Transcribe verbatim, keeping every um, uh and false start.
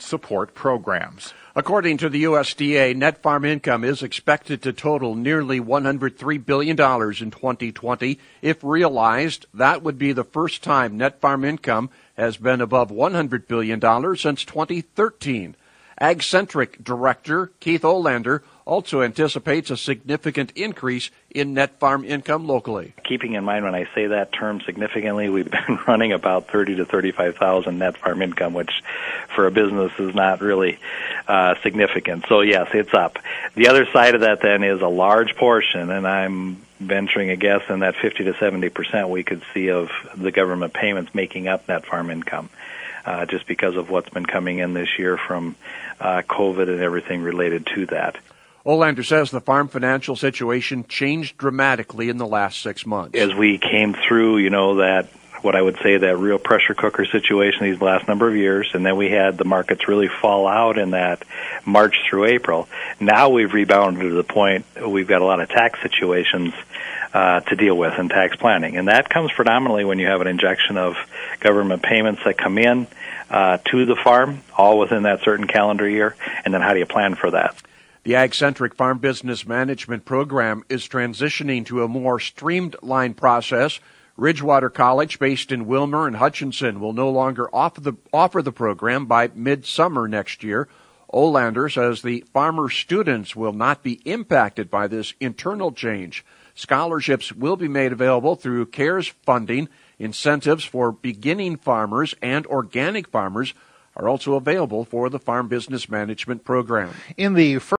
government support programs. According to the U S D A, net farm income is expected to total nearly one hundred three billion dollars in twenty twenty. If realized, that would be the first time net farm income has been above one hundred billion dollars since twenty thirteen. Ag-Centric Director Keith Olander also anticipates a significant increase in net farm income locally. Keeping in mind when I say that term significantly, we've been running about thirty to thirty-five thousand net farm income, which for a business is not really uh, significant. So yes, it's up. The other side of that then is a large portion, and I'm venturing a guess in that fifty to seventy percent we could see of the government payments making up net farm income. Uh, just because of what's been coming in this year from uh, COVID and everything related to that. Olander says the farm financial situation changed dramatically in the last six months. As we came through, you know, that what I would say that real pressure cooker situation these last number of years, and then we had the markets really fall out in that March through April. Now we've rebounded to the point we've got a lot of tax situations Uh, to deal with in tax planning. And that comes predominantly when you have an injection of government payments that come in uh, to the farm, all within that certain calendar year, and then how do you plan for that? The Ag-Centric Farm Business Management Program is transitioning to a more streamlined process. Ridgewater College, based in Wilmer and Hutchinson, will no longer offer the, offer the program by midsummer next year. Olander says the farmer students will not be impacted by this internal change. Scholarships will be made available through CARES funding. Incentives for beginning farmers and organic farmers are also available for the Farm Business Management Program. In the